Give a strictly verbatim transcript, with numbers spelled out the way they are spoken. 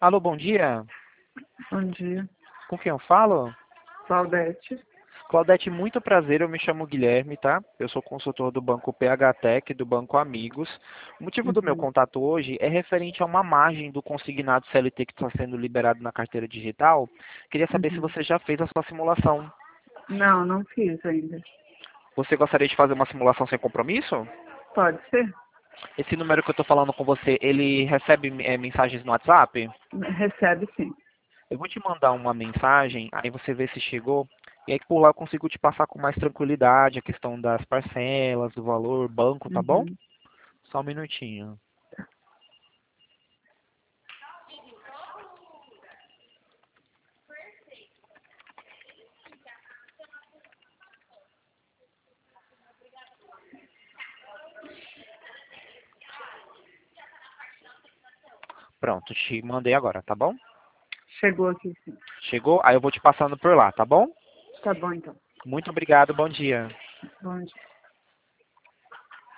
Alô, bom dia. Bom dia, Com quem eu falo? Claudete. Claudete, muito prazer. Eu me chamo Guilherme, tá? Eu sou consultor do Banco P H Tech, do Banco Amigos. O motivo do meu Uhum, contato hoje é referente a uma margem do consignado C L T que está sendo liberado na carteira digital. Queria saber se uhum. você já fez a sua simulação. Não, não fiz ainda. Você gostaria de fazer uma simulação sem compromisso? Pode ser? Esse número que eu estou falando com você, ele recebe eh, mensagens no WhatsApp? Recebe sim. Eu vou te mandar uma mensagem, aí você vê se chegou, e aí por lá eu consigo te passar com mais tranquilidade a questão das parcelas, do valor, banco, tá bom? Uhum. Só um minutinho. Pronto, te mandei agora, tá bom? Chegou aqui sim. Chegou? Aí eu vou te passando por lá, tá bom? Tá bom então. Muito obrigado, bom dia. Bom dia.